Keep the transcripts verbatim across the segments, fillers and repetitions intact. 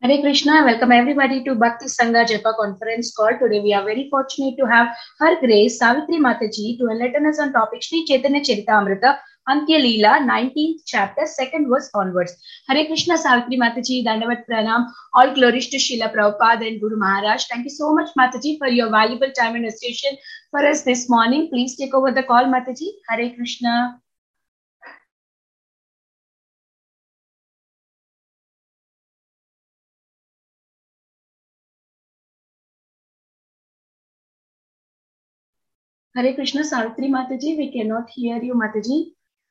Hare Krishna, welcome everybody to Bhakti Sangha Japa conference call. Today we are very fortunate to have Her Grace Savitri Mataji to enlighten us on topic Sri Chaitanya Charitamrita, Antya Leela, nineteenth chapter, second verse onwards. Hare Krishna, Savitri Mataji, Dandavat Pranam, all glories to Srila Prabhupada and Guru Maharaj. Thank you so much, Mataji, for your valuable time and association for us this morning. Please take over the call, Mataji. Hare Krishna. Hare Krishna, Savitri Mataji, we cannot hear you, Mataji.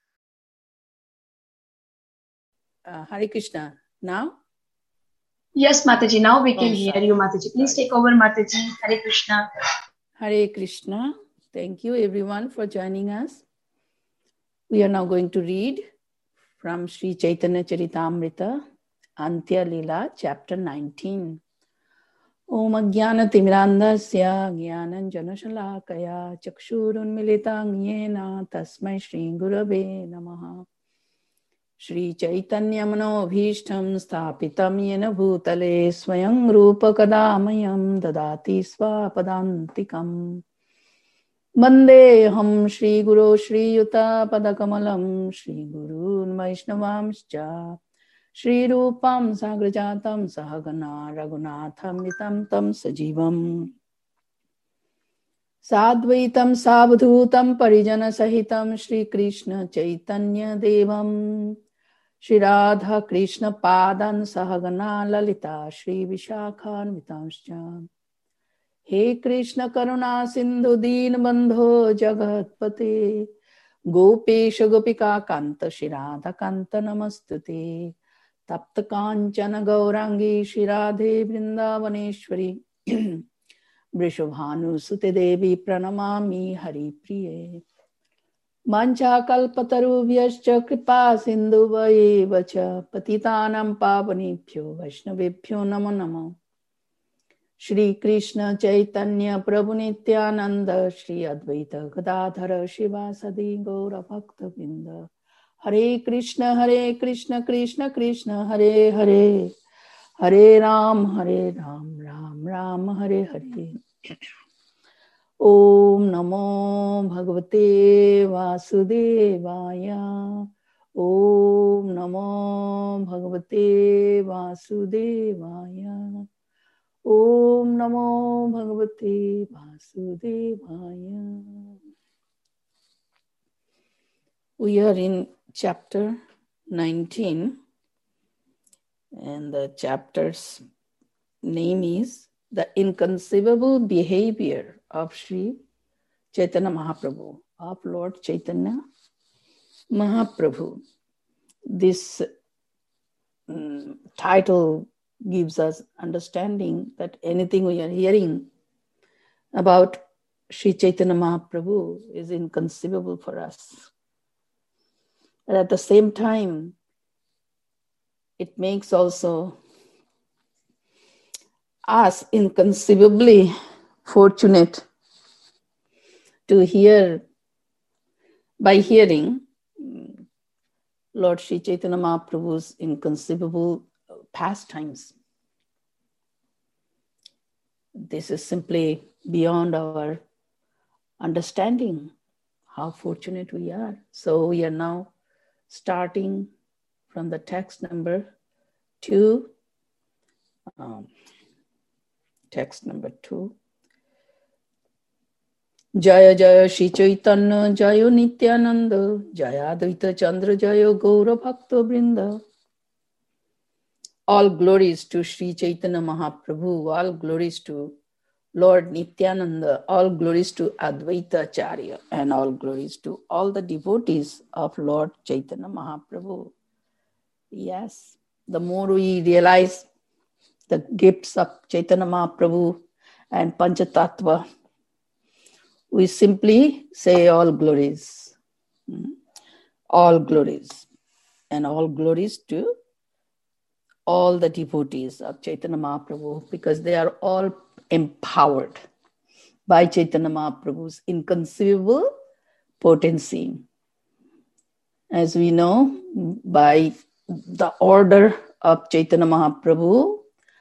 Uh, Hare Krishna, now? Yes, Mataji, now we can oh, hear you, Mataji. Please sorry. Take over, Mataji. Hare Krishna. Hare Krishna. Thank you everyone for joining us. We are now going to read from Sri Chaitanya Charitamrita, Antya Leela, chapter nineteen. Om Ajnana Timirandasya Jnanam Janashalakaya Chakshurunmilitam Yena Tasmai Shri Gurave Namaha. Shri Chaitanya Manobhishtam Sthapitam Yena Bhutale Swayam Rupa Kadamayam Dadati Swapadantikam Vandeham Shri Guru Shri Yuta Padakamalam Shri Gurun Vaishnavamscha Shri Rupam Sagrajatam Sahagana Raghunatham Vitam Tam Sajivam Sadvaitam Savadhutam Parijana Sahitam Shri Krishna Chaitanya Devam Shri Radha Krishna Padan Sahagana Lalita Shri Vishakhan Vitamscha He Krishna Karuna Sindhu Deen Bandho Jagatpate Gopesha Gopika Kanta Shri Radha Kanta Namastute Tapta Kanchana Gaurangi Shri Radhe Vrindavaneshwari Vrishabhanu Sute Devi Pranamami Hari Priye Mancha Kalpatarubhyascha Kripa Sindhu Vayevacha Patitanam Pavanebhyo Vaishnavebhyo Namo Namo Shri Krishna Chaitanya Prabhu Nityananda Shri Advaita Gadadhara Shivasadi Gaura Bhakta Vrinda Hare Krishna Hare Krishna Krishna Krishna Hare Hare Hare Ram Hare Ram Ram Ram Hare Hare Om Namo Bhagavate Vasudevaya Om Namo Bhagavate Vasudevaya Om Namo Bhagavate Vasudevaya. We are in chapter nineteen, and the chapter's name is The Inconceivable Behavior of Sri Chaitanya Mahaprabhu, of Lord Chaitanya Mahaprabhu. This um, title gives us understanding that anything we are hearing about Sri Chaitanya Mahaprabhu is inconceivable for us. But at the same time, it makes also us inconceivably fortunate to hear, by hearing Lord Sri Chaitanya Mahaprabhu's inconceivable pastimes. This is simply beyond our understanding how fortunate we are. So we are now starting from the text number two. Um, text number two. Jaya Jaya Shri Chaitanya Jaya Nityananda Jaya Advaita Chandra Jaya Gaura Bhakta Vrinda. All glories to Sri Chaitanya Mahaprabhu, all glories to Lord Nityananda, all glories to Advaita Acharya, and all glories to all the devotees of Lord Chaitanya Mahaprabhu. Yes, the more we realize the gifts of Chaitanya Mahaprabhu and Panchatattva, we simply say all glories, all glories, and all glories to all the devotees of Chaitanya Mahaprabhu, because they are all empowered by Chaitanya Mahaprabhu's inconceivable potency. As we know, by the order of Chaitanya Mahaprabhu,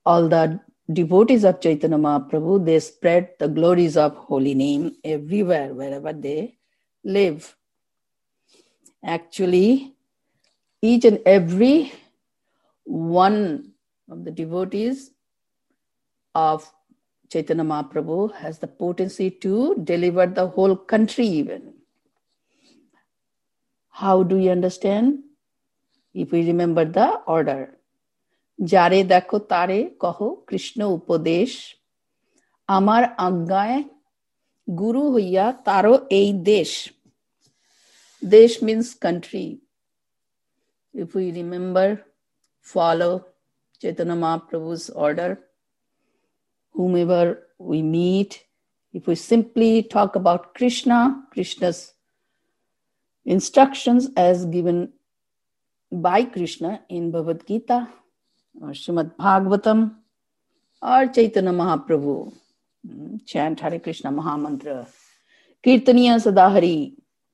all the devotees of Chaitanya Mahaprabhu, they spread the glories of holy name everywhere, wherever they live. Actually, each and every one of the devotees of Chaitanya Mahaprabhu has the potency to deliver the whole country even. How do you understand? If we remember the order. Jare dekho tare kaho Krishna upadesh, amar aggaye guru hoiya taro ei desh. Desh means country. If we remember, follow Chaitanya Mahaprabhu's order, whomever we meet, if we simply talk about Krishna, Krishna's instructions as given by Krishna in Bhagavad Gita, or Srimad Bhagavatam, or Chaitanya Mahaprabhu, chant Hare Krishna Mahamantra, Kirtaniya Sadahari,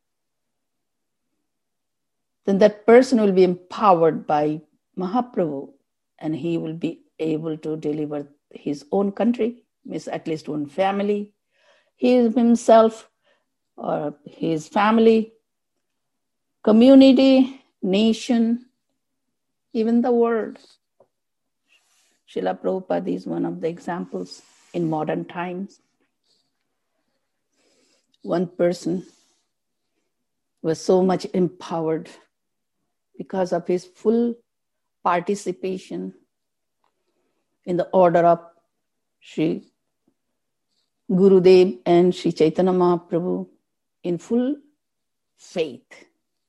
then that person will be empowered by Mahaprabhu and he will be able to deliver his own country, means at least one family, he himself or his family, community, nation, even the world. Srila Prabhupada is one of the examples in modern times. One person was so much empowered because of his full participation in the order of Sri Gurudev and Sri Chaitanya Mahaprabhu in full faith.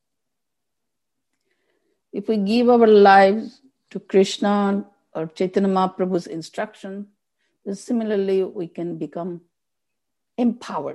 If we give our lives to Krishna or Chaitanya Mahaprabhu's instruction, then similarly we can become empowered.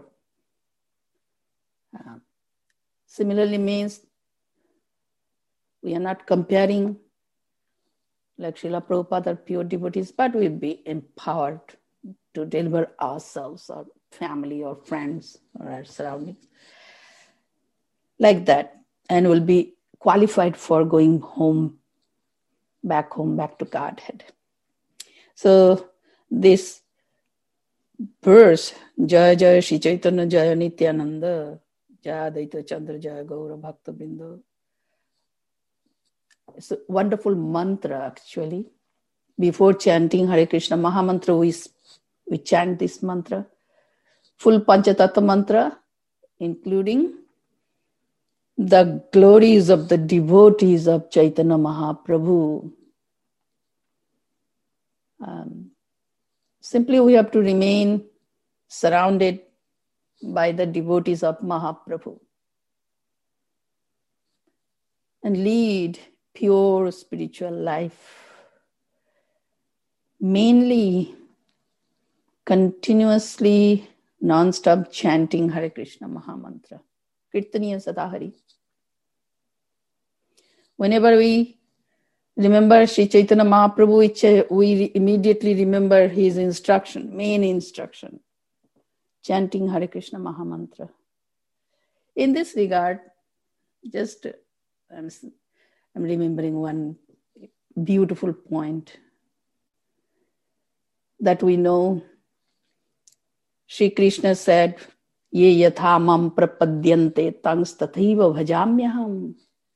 Uh, similarly means we are not comparing like Srila Prabhupada or pure devotees, but we'll be empowered to deliver ourselves, our family or friends or our surroundings. Like that. And we'll be qualified for going home, back home, back to Godhead. So this verse, Jaya Jaya Shri Chaitanya Jaya Nityananda, Jaya Advaita Chandra Jaya Gaura Bhakta Bindu. It's a wonderful mantra actually. Before chanting Hare Krishna Mahamantra, we, we chant this mantra. Full Panchatattva mantra, including the glories of the devotees of Chaitanya Mahaprabhu. Um, simply we have to remain surrounded by the devotees of Mahaprabhu and lead pure spiritual life. Mainly, continuously, non-stop chanting Hare Krishna Mahamantra. Kirtaniya Sadahari. Whenever we remember Sri Chaitanya Mahaprabhu, we immediately remember his instruction, main instruction, chanting Hare Krishna Mahamantra. In this regard, just I'm, I'm remembering one beautiful point that we know. Sri Krishna said, Ye yatha mam prapadyante tangs tathaiva bhajamyaham.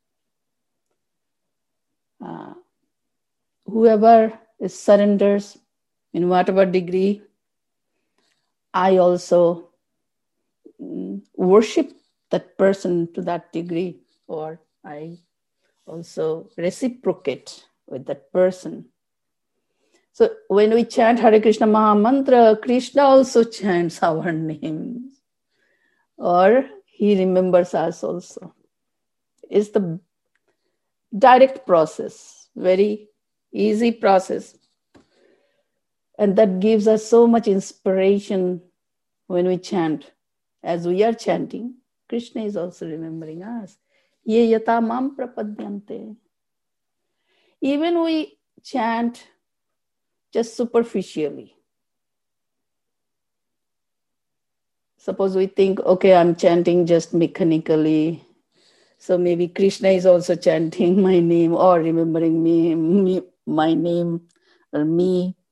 Uh, whoever surrenders in whatever degree, I also mm, worship that person to that degree, or I also reciprocate with that person. So when we chant Hare Krishna Mahamantra, Krishna also chants our names, or he remembers us also. It's the direct process, very easy process. And that gives us so much inspiration when we chant. As we are chanting, Krishna is also remembering us. Ye yata mam prapadyante. Even we chant just superficially. Suppose we think, okay, I'm chanting just mechanically. So maybe Krishna is also chanting my name or remembering me, me my name or me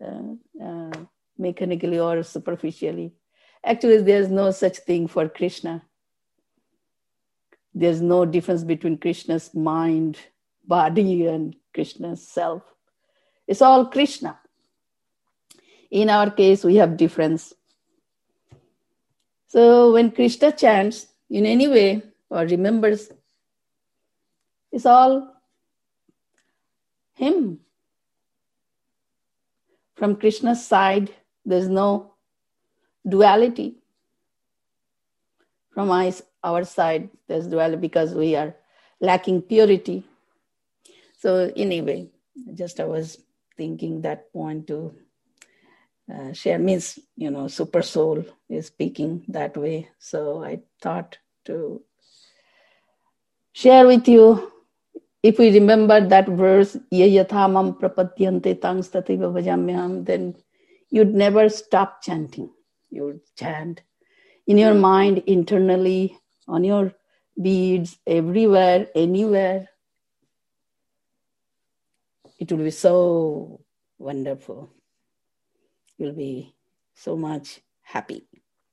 uh, uh, mechanically or superficially. Actually, there's no such thing for Krishna. There's no difference between Krishna's mind, body, and Krishna's self. It's all Krishna. In our case, we have difference. So when Krishna chants in any way or remembers, it's all him. From Krishna's side, there's no duality. From our side, there's duality because we are lacking purity. So anyway, just I was thinking that point to uh, share. Means, you know, super soul is speaking that way. So I thought to share with you. If we remember that verse, ye yathamam prapadyante tangs tativa bhajamyam, then you'd never stop chanting. You would chant in your mind, internally, on your beads, everywhere, anywhere. It will be so wonderful. You'll be so much happy.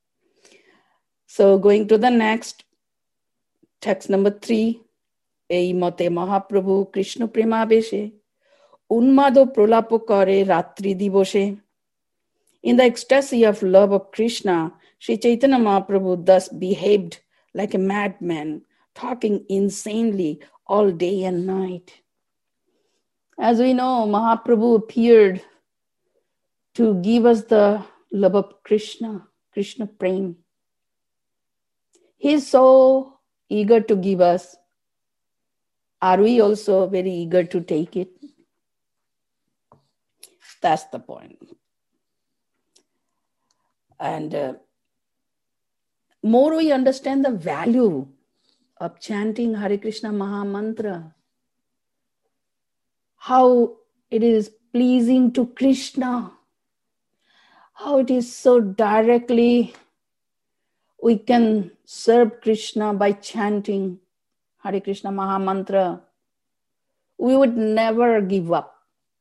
So going to the next, text number three. এই মতে মহাপ্রভু কৃষ্ণ প্রেমাবেশে উন্মাদ প্রলাপ করে রাত্রি দিবসে. In the ecstasy of love of Krishna, Sri Chaitanya Mahaprabhu thus behaved like a madman, talking insanely all day and night. As we know, Mahaprabhu appeared to give us the love of Krishna, Krishna Prem. He is so eager to give us. Are we also very eager to take it? That's the point. And uh, more we understand the value of chanting Hare Krishna Maha Mantra, how it is pleasing to Krishna, how it is so directly we can serve Krishna by chanting Hare Krishna Maha Mantra. We would never give up.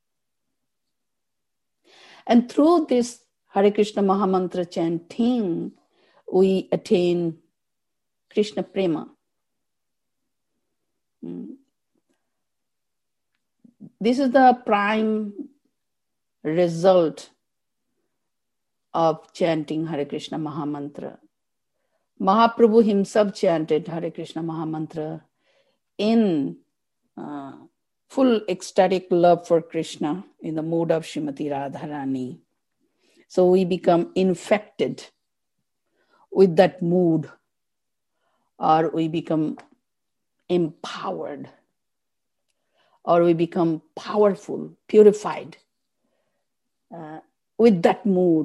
And through this Hare Krishna Maha Mantra chanting, we attain Krishna Prema. This is the prime result of chanting Hare Krishna Maha Mantra. Mahaprabhu himself chanted Hare Krishna Maha Mantra in uh, full ecstatic love for Krishna in the mood of Srimati Radharani. So we become infected with that mood, or we become empowered, or we become powerful, purified uh, with that mood.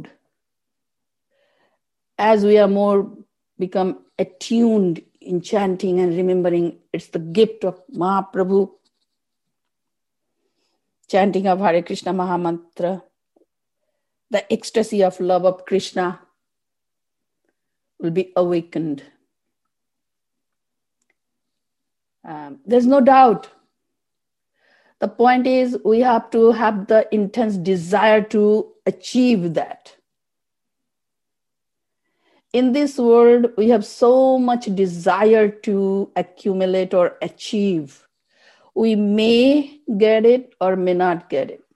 As we are more become attuned in chanting and remembering, it's the gift of Mahaprabhu. Chanting of Hare Krishna Maha Mantra, the ecstasy of love of Krishna will be awakened. Um, there's no doubt. The point is we have to have the intense desire to achieve that. In this world, we have so much desire to accumulate or achieve. We may get it or may not get it.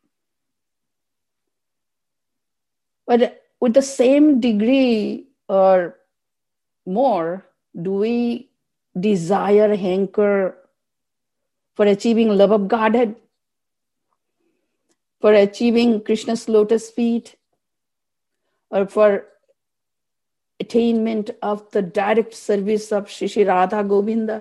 But with the same degree or more, do we desire, hanker for achieving love of Godhead, for achieving Krishna's lotus feet, or for attainment of the direct service of Shri Shri Radha Govinda?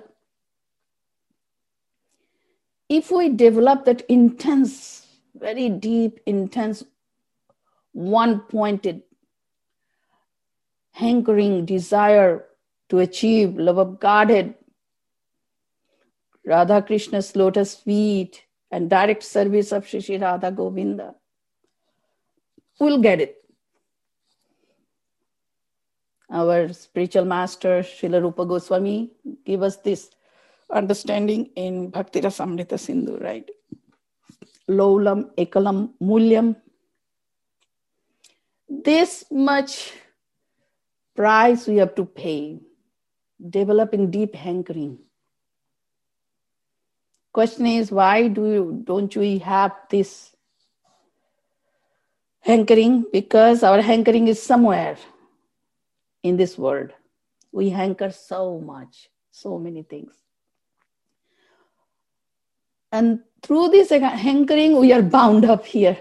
If we develop that intense, very deep, intense, one-pointed, hankering desire to achieve love of Godhead, Radha Krishna's lotus feet, and direct service of Shri Shri Radha Govinda, we'll get it. Our spiritual master, Srila Rupa Goswami, gave us this understanding in Bhakti Rasamrita Sindhu, right? Lolam ekalam mulyam this much price we have to pay, developing deep hankering. Question is, why do you, don't we have this hankering? Because our hankering is somewhere in this world. We hanker so much, so many things. And through this hankering, we are bound up here.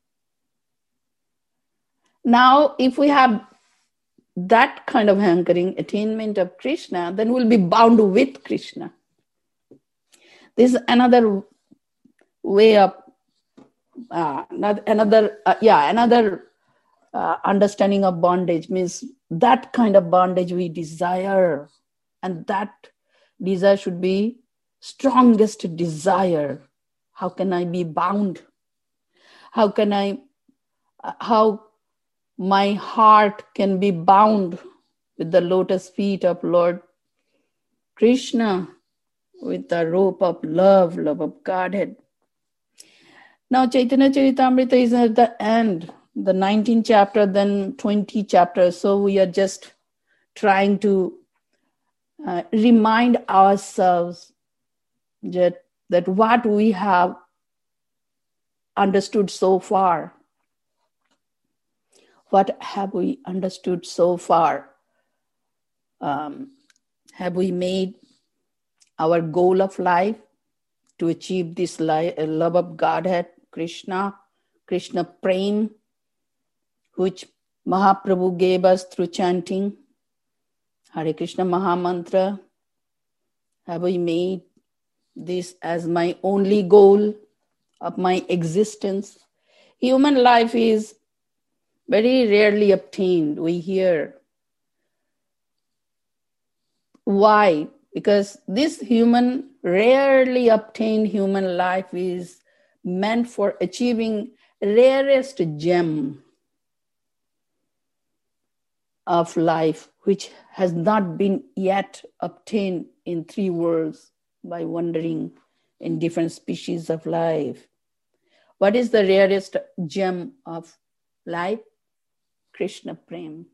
Now, if we have that kind of hankering, attainment of Krishna, then we'll be bound with Krishna. This is another way of, uh, not another, uh, yeah, another uh, understanding of bondage means that kind of bondage we desire. And that desire should be strongest desire. How can I be bound? How can I, uh, how my heart can be bound with the lotus feet of Lord Krishna, with the rope of love, love of Godhead. Now Chaitanya Charitamrita is at the end, the nineteenth chapter, then twenty chapters. So we are just trying to uh, remind ourselves that, that what we have understood so far. What have we understood so far? Um, have we made our goal of life to achieve this li- love of Godhead, Krishna, Krishna Prem, which Mahaprabhu gave us through chanting Hare Krishna Maha Mantra? Have we made this as my only goal of my existence? Human life is very rarely obtained, we hear. Why? Because this human, rarely obtained human life is meant for achieving rarest gem of life, which has not been yet obtained in three worlds by wandering in different species of life. What is the rarest gem of life? Krishna Prem.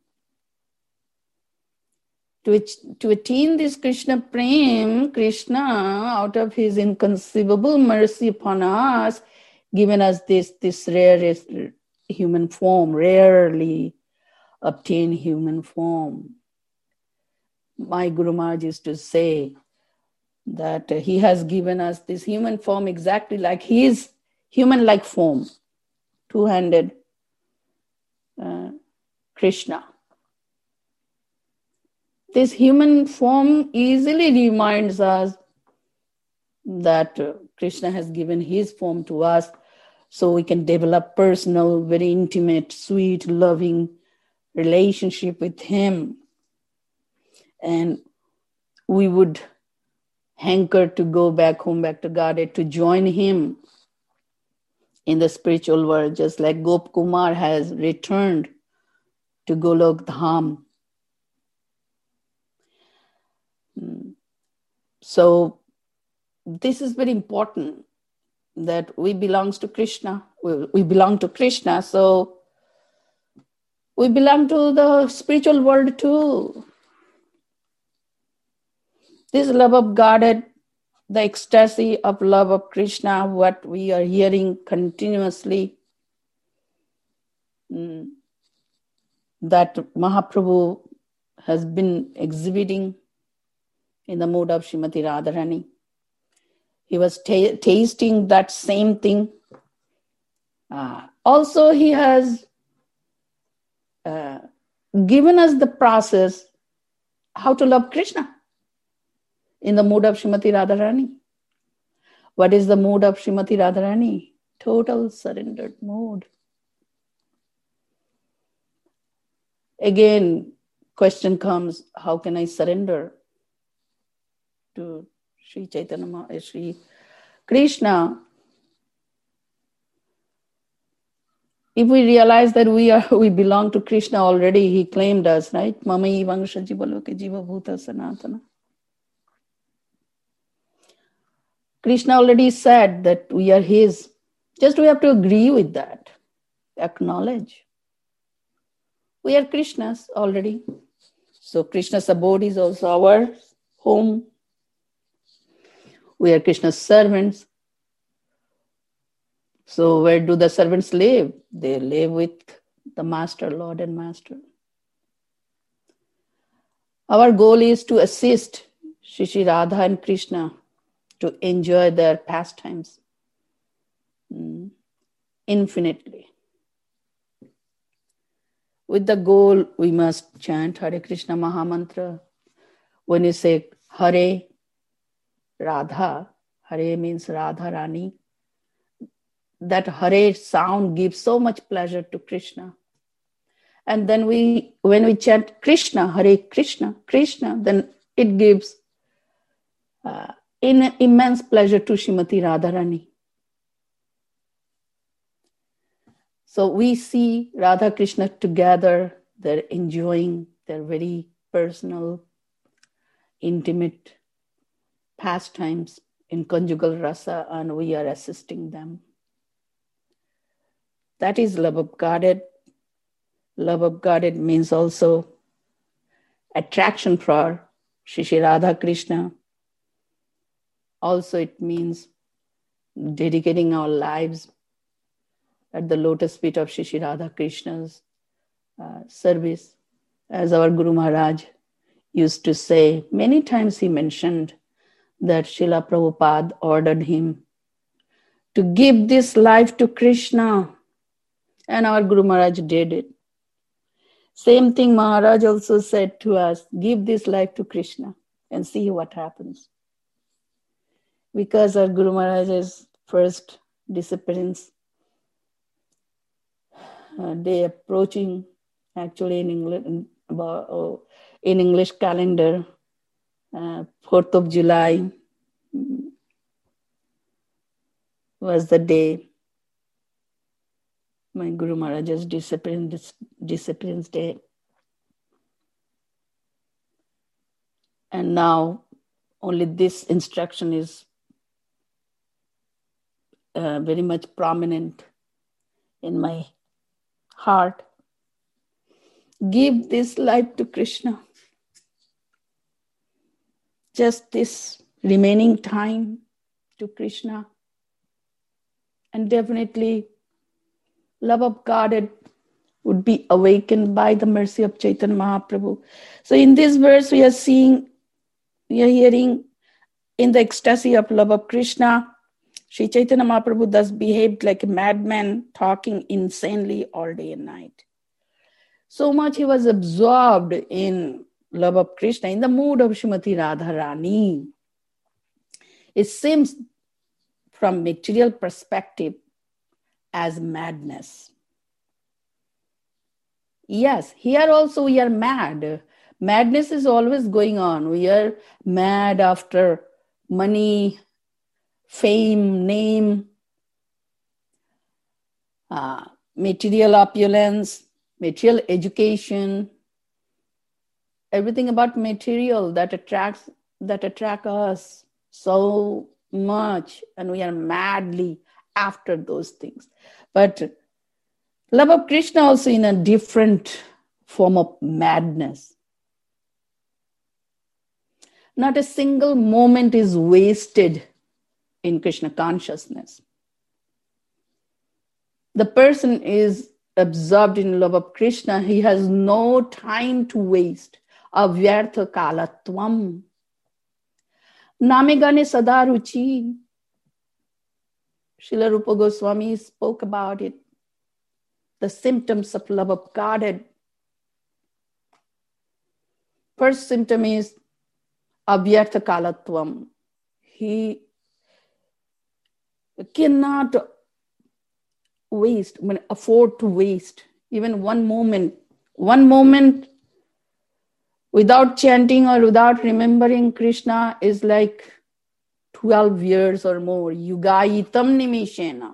To, to attain this Krishna Prem, Krishna, out of his inconceivable mercy upon us, given us this, this rarest human form, rarely obtained human form. My Guru Maharaj used to say that he has given us this human form exactly like his human-like form, two-handed uh, Krishna. This human form easily reminds us that uh, Krishna has given his form to us so we can develop personal, very intimate, sweet, loving relationship with him. And we would hanker to go back home, back to Godhead, to join him in the spiritual world, just like Gop Kumar has returned to Golok Dham. So this is very important, that we belong to Krishna. We, we belong to Krishna, so we belong to the spiritual world too. This love of Godhead, the ecstasy of love of Krishna, what we are hearing continuously, mm, that Mahaprabhu has been exhibiting in the mood of Srimati Radharani. He was ta- tasting that same thing. Uh, also, he has uh, given us the process how to love Krishna in the mood of Srimati Radharani. What is the mood of Srimati Radharani? Total surrendered mood. Again, question comes, how can I surrender to Sri Chaitanya, Sri Krishna? If we realize that we are, we belong to Krishna already, he claimed us, right? Mamai vangsha jivaloke jiva bhuta sanatana. Krishna already said that we are his. Just we have to agree with that, acknowledge. We are Krishna's already. So Krishna's abode is also our home. We are Krishna's servants. So where do the servants live? They live with the Master, Lord and Master. Our goal is to assist Shri Shri Radha and Krishna to enjoy their pastimes mm, infinitely. With the goal, we must chant Hare Krishna Mahamantra. When you say Hare Radha, Hare means Radha Rani. That Hare sound gives so much pleasure to Krishna. And then we, when we chant Krishna, Hare Krishna, Krishna, then it gives uh, in immense pleasure to Srimati Radharani. So we see Radha Krishna together. They're enjoying their very personal, intimate pastimes in conjugal rasa, and we are assisting them. That is love of Godhead. Love of Godhead means also attraction for Shri Shri Radha Krishna. Also, it means dedicating our lives at the lotus feet of Shri Shri Radha Krishna's uh, service. As our Guru Maharaj used to say, many times he mentioned that Srila Prabhupada ordered him to give this life to Krishna. And our Guru Maharaj did it. Same thing Maharaj also said to us, give this life to Krishna and see what happens. Because our Guru Maharaj's first disappearance uh, day approaching, actually in English, about, oh, in English calendar, uh, fourth of July was the day my Guru Maharaj's disappearance, disappearance day. And now only this instruction is uh, very much prominent in my heart. Give this life to Krishna. Just this remaining time to Krishna. And definitely love of God would be awakened by the mercy of Chaitanya Mahaprabhu. So in this verse we are seeing, we are hearing in the ecstasy of love of Krishna, Sri Chaitanya Mahaprabhu thus behaved like a madman, talking insanely all day and night. So much he was absorbed in love of Krishna, in the mood of Srimati Radharani. It seems from material perspective as madness. Yes, here also we are mad. Madness is always going on. We are mad after money, fame, name, uh, material opulence, material education, everything about material that attracts that attract us so much, and we are madly after those things. But love of Krishna also in a different form of madness. Not a single moment is wasted in Krishna consciousness. The person is absorbed in love of Krishna. He has no time to waste. Avyartha kalatvam. Namegane sadaruchi. Srila Rupa Goswami spoke about it. The symptoms of love of Godhead. First symptom is avyartha kalatvam. He cannot waste, I mean, afford to waste even one moment. One moment without chanting or without remembering Krishna is like twelve years or more. Yugayitam nimishena.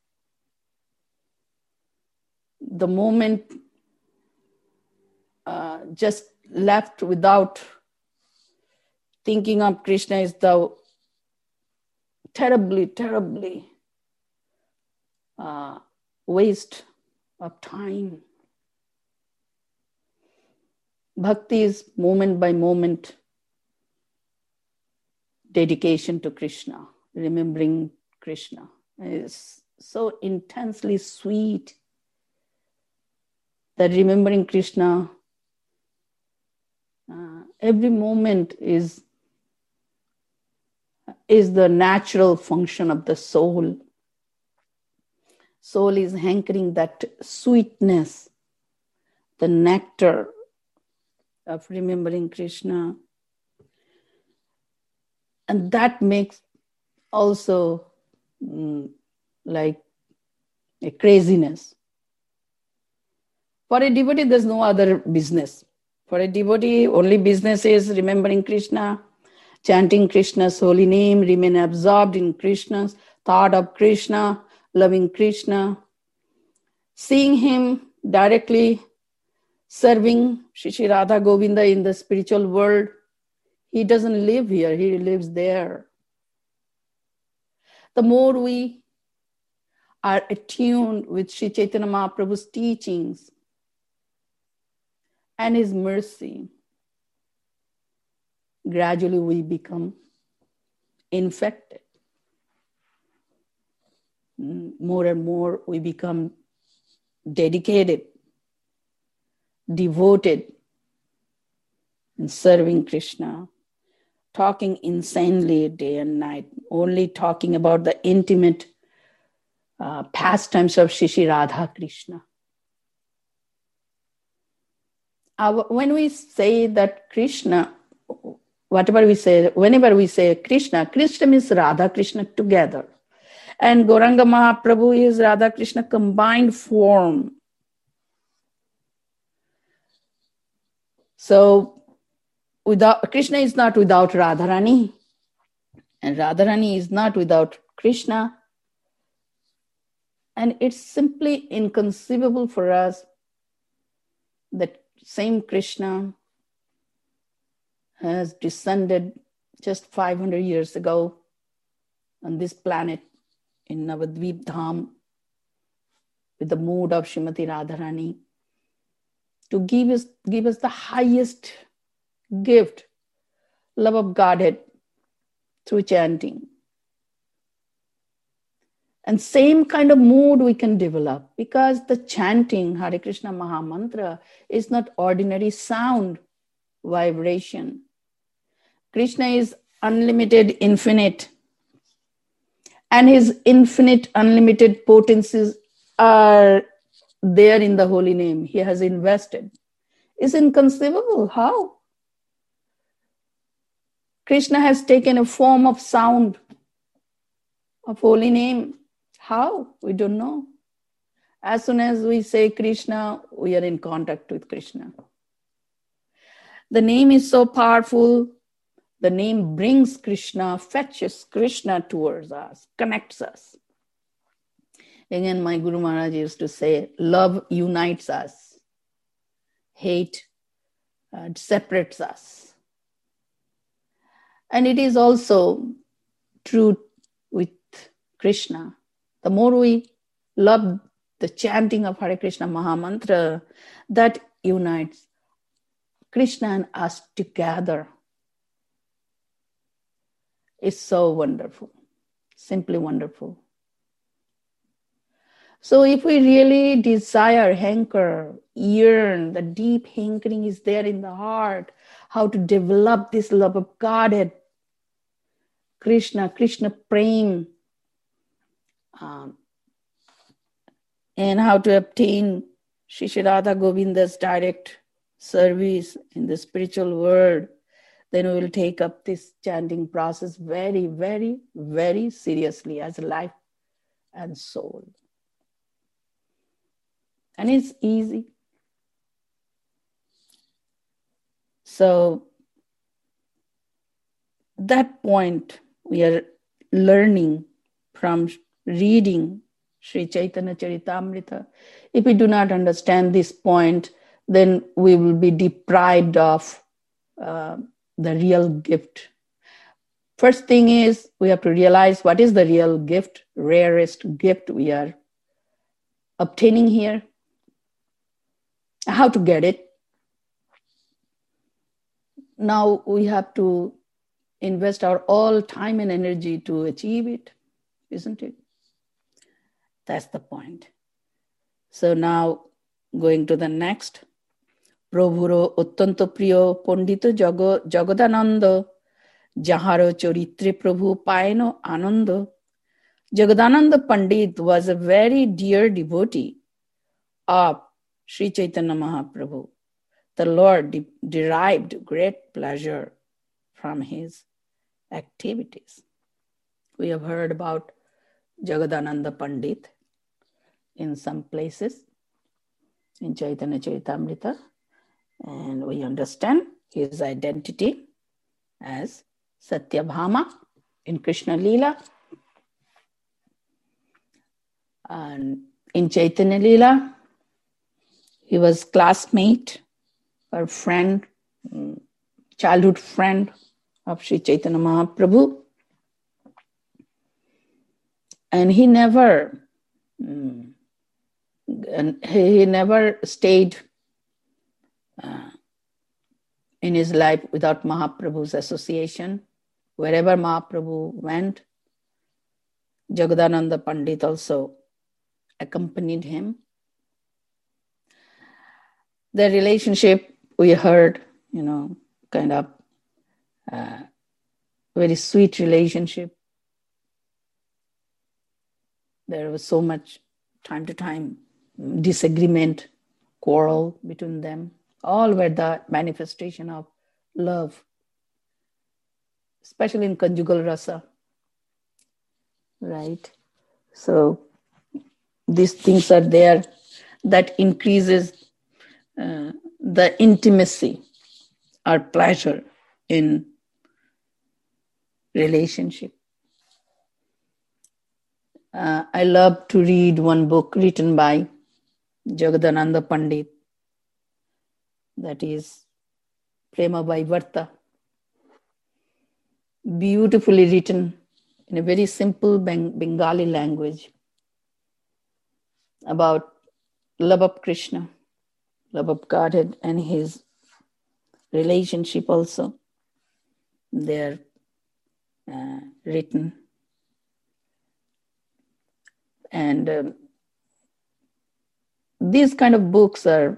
The moment uh, just left without thinking of Krishna is the terribly, terribly uh, waste of time. Bhakti is moment by moment dedication to Krishna, remembering Krishna. It's so intensely sweet that remembering Krishna, uh, every moment is, is the natural function of the soul. Soul is hankering that sweetness, the nectar of remembering Krishna. And that makes also mm, like a craziness. For a devotee, there's no other business. For a devotee, only business is remembering Krishna, chanting Krishna's holy name, remain absorbed in Krishna's thought of Krishna, loving Krishna, seeing him directly, serving Shri Shri Radha Govinda in the spiritual world. He doesn't live here, he lives there. The more we are attuned with Sri Chaitanya Mahaprabhu's teachings and his mercy, gradually we become infected. More and more we become dedicated, devoted in serving Krishna, talking insanely day and night, only talking about the intimate uh, pastimes of Shri Shri Radha Krishna. Our, when we say that Krishna, whatever we say, whenever we say Krishna, Krishna means Radha Krishna together. And Gauranga Mahaprabhu is Radha Krishna combined form. So without Krishna is not without Radharani, and Radharani is not without Krishna. And it's simply inconceivable for us that same Krishna has descended just five hundred years ago on this planet in Navadvip Dham with the mood of Srimati Radharani to give us, give us the highest gift, love of Godhead through chanting. And same kind of mood we can develop because the chanting Hare Krishna Maha Mantra is not ordinary sound vibration. Krishna is unlimited, infinite, and his infinite, unlimited potencies are there in the holy name he has invested. It's inconceivable. How? Krishna has taken a form of sound of holy name. How? We don't know. As soon as we say Krishna, we are in contact with Krishna. The name is so powerful. The name brings Krishna, fetches Krishna towards us, connects us. Again, my Guru Maharaj used to say, love unites us. Hate uh, separates us. And it is also true with Krishna. The more we love the chanting of Hare Krishna Maha Mantra, that unites Krishna and us together. It's so wonderful, simply wonderful. So if we really desire, hanker, yearn, the deep hankering is there in the heart, how to develop this love of Godhead, Krishna, Krishna Prem, um, and how to obtain Shri Shri Radha Govinda's direct service in the spiritual world, then we will take up this chanting process very, very, very seriously as life and soul. And it's easy. So, that point we are learning from reading Sri Chaitanya Charitamrita. If we do not understand this point, then we will be deprived of uh, the real gift. First thing is, we have to realize what is the real gift, rarest gift we are obtaining here, how to get it. now we have to invest our all time and energy to achieve it, isn't it? That's the point. So now going to the next. Prabhuro Ottanto Priyo Pondito Jago Jagadananda Jaharo Choritre Prabhu Paino Ananda. Jagadananda Pandit was a very dear devotee of Sri Chaitanya Mahaprabhu. The Lord de- derived great pleasure from his activities. We have heard about Jagadananda Pandit in some places in Chaitanya Charitamrita, and we understand his identity as Satyabhama in Krishna Leela. And in Chaitanya Leela, he was classmate or friend, childhood friend of Sri Chaitanya Mahaprabhu. And he never, mm, he never stayed uh, in his life without Mahaprabhu's association. Wherever Mahaprabhu went, Jagadananda Pandit also accompanied him. Their relationship, we heard, you know, kind of uh, very sweet relationship. There was so much time to time disagreement, quarrel between them. All were the manifestation of love, especially in conjugal rasa, right? So these things are there that increases uh, the intimacy or pleasure in relationship. Uh, I love to read one book written by Jagadananda Pandit, that is Prema Vaivarta. Beautifully written in a very simple Beng- Bengali language about love of Krishna, love of Godhead, and his relationship also. They're uh, written. And um, these kind of books are,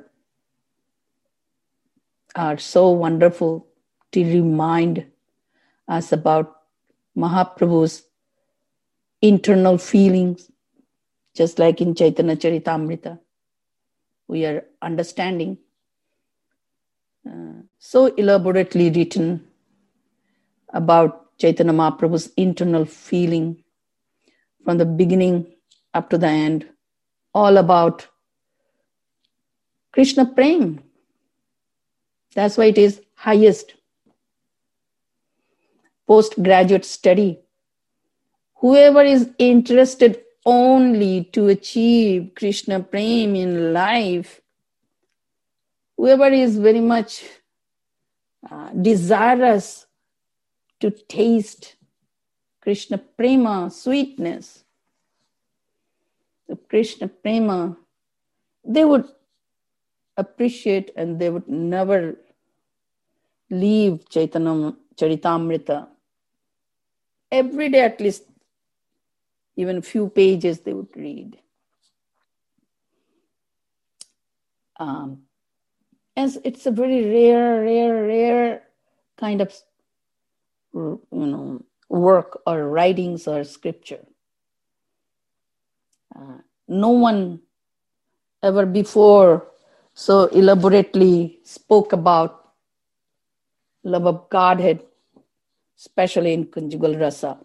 are so wonderful to remind us about Mahaprabhu's internal feelings, just like in Chaitanya Charitamrita. We are understanding uh, so elaborately written about Chaitanya Mahaprabhu's internal feeling from the beginning up to the end, all about Krishna Prem. That's why it is highest postgraduate study. Whoever is interested only to achieve Krishna Prem in life, whoever is very much uh, desirous to taste Krishna Prema, sweetness, the Krishna Prema, they would appreciate and they would never leave Chaitanya Charitamrita. Every day at least, even a few pages they would read. Um, as it's a very rare, rare, rare kind of, you know, work or writings or scripture. Uh, no one ever before so elaborately spoke about love of Godhead, especially in conjugal rasa.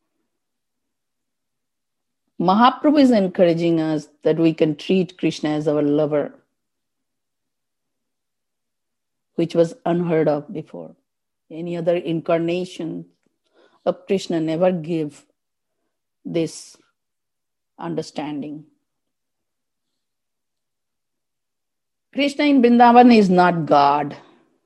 Mahaprabhu is encouraging us that we can treat Krishna as our lover, which was unheard of before. Any other incarnation of Krishna never gave this understanding. Krishna in Vrindavan is not God.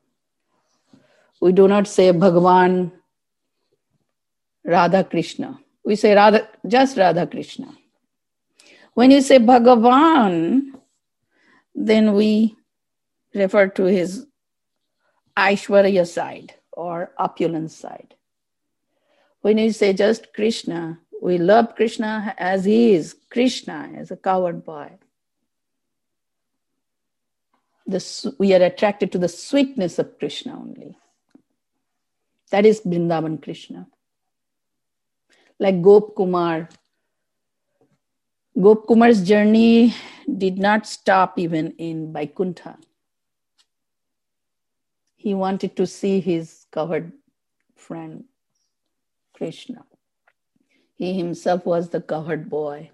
We do not say Bhagavan Radha Krishna. We say Radha, just Radha Krishna. When you say Bhagavan, then we refer to his Aishwarya side or opulence side. When you say just Krishna, we love Krishna as he is, Krishna as a cowherd boy. The, we are attracted to the sweetness of Krishna only. That is Vrindavan Krishna. Like Gop Kumar. Gop Kumar's journey did not stop even in Vaikuntha. He wanted to see his cowherd friend, Krishna. He himself was the cowherd boy.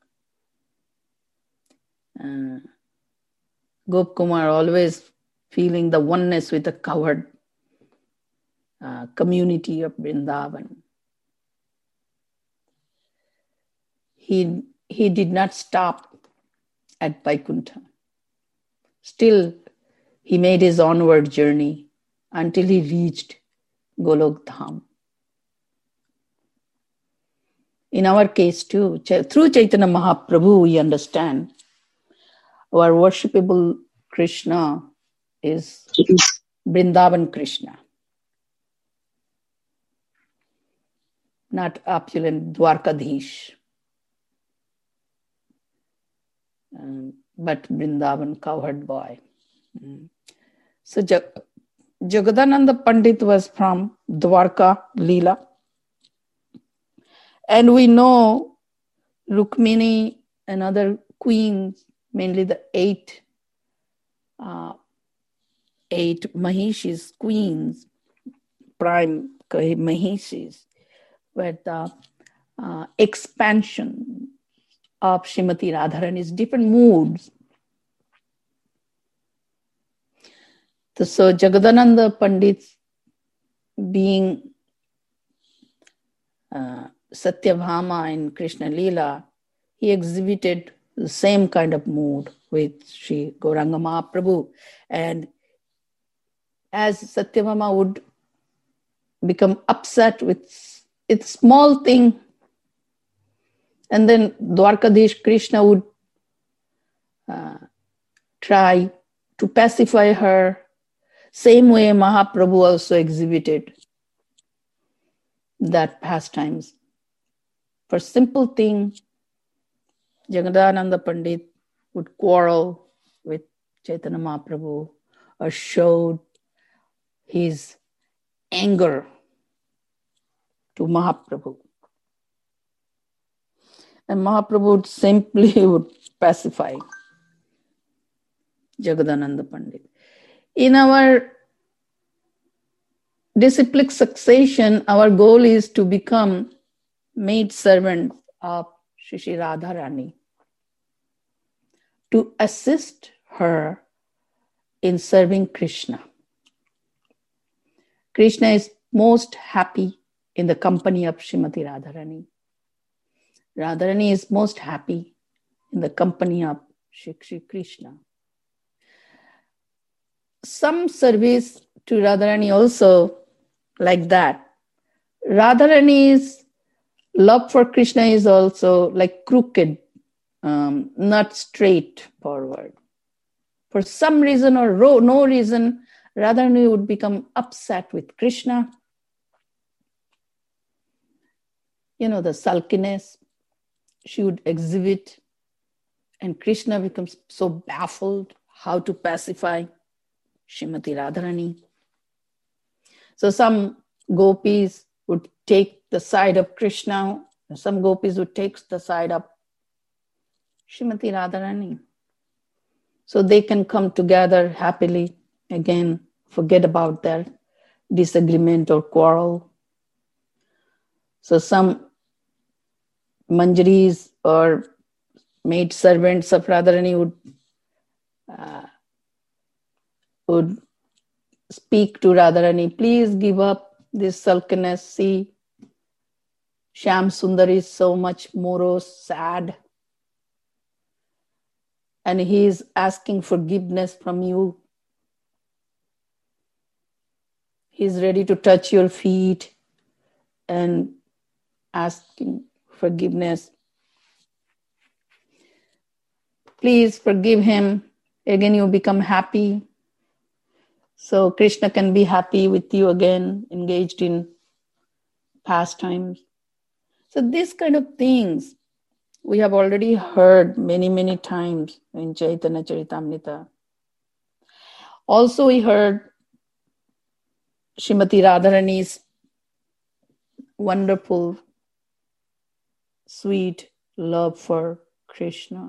Uh, Gop Kumar always feeling the oneness with the cowherd uh, community of Vrindavan. He, he did not stop at Vaikuntha. Still, he made his onward journey until he reached Golok Dham. In our case too, through Chaitanya Mahaprabhu, we understand our worshipable Krishna is Vrindavan Krishna, not opulent Dwarkadhish, um, but Vrindavan cowherd boy. Mm. So Jag- Jagadananda Pandit was from Dwarka Leela. And we know Rukmini and other queens, mainly the eight, uh, eight Mahishis, queens, prime Mahishis, were the uh, expansion of Srimati Radharani's different moods. So Jagadananda Pandit being uh, Satyabhama in Krishna Leela, he exhibited the same kind of mood with Sri Gauranga Mahaprabhu. And as Satyabhama would become upset with a small thing, and then Dwarkadish Krishna would uh, try to pacify her. Same way Mahaprabhu also exhibited that pastimes. For simple thing, Jagadananda Pandit would quarrel with Chaitanya Mahaprabhu or showed his anger to Mahaprabhu. And Mahaprabhu would simply would pacify Jagadananda Pandit. In our disciplic succession, our goal is to become maid servants of Shri Shri Radharani, to assist her in serving Krishna. Krishna is most happy in the company of Srimati Radharani. Radharani is most happy in the company of Shri Shri Krishna. Some service to Radharani also like that. Radharani's love for Krishna is also like crooked, um, not straightforward. For some reason or ro- no reason, Radharani would become upset with Krishna. You know, the sulkiness she would exhibit, and Krishna becomes so baffled how to pacify Srimati Radharani. So some gopis would take the side of Krishna, and some gopis would take the side of Srimati Radharani. So they can come together happily, again, forget about their disagreement or quarrel. So some manjaris or maid servants of Radharani would uh, would speak to Radharani, please give up this sulkiness. See, Shyam Sundar is so much morose, sad. And he is asking forgiveness from you. He's ready to touch your feet and asking forgiveness. Please forgive him. Again, you become happy. So Krishna can be happy with you again, engaged in pastimes. So these kind of things we have already heard many, many times in Chaitanya Charitamrita. Also, we heard Srimati Radharani's wonderful, sweet love for Krishna.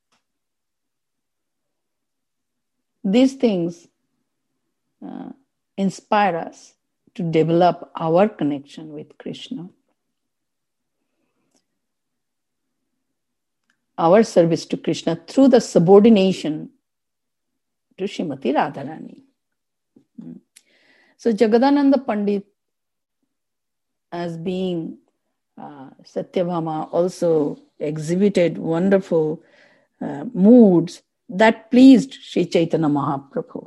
These things uh, inspire us to develop our connection with Krishna. Our service to Krishna through the subordination to Srimati Radharani. So Jagadananda Pandit, as being uh, Satyabhama, also exhibited wonderful uh, moods that pleased Sri Chaitanya Mahaprabhu.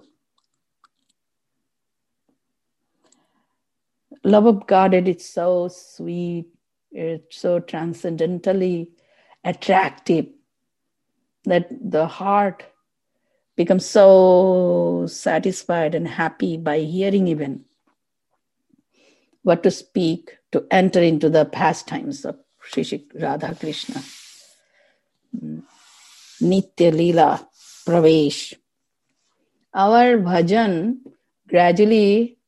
Love of God, it is so sweet, it's so transcendentally attractive that the heart becomes so satisfied and happy by hearing even what to speak, to enter into the pastimes of Shri Radha Krishna. Nitya Leela Pravesh. Our bhajan gradually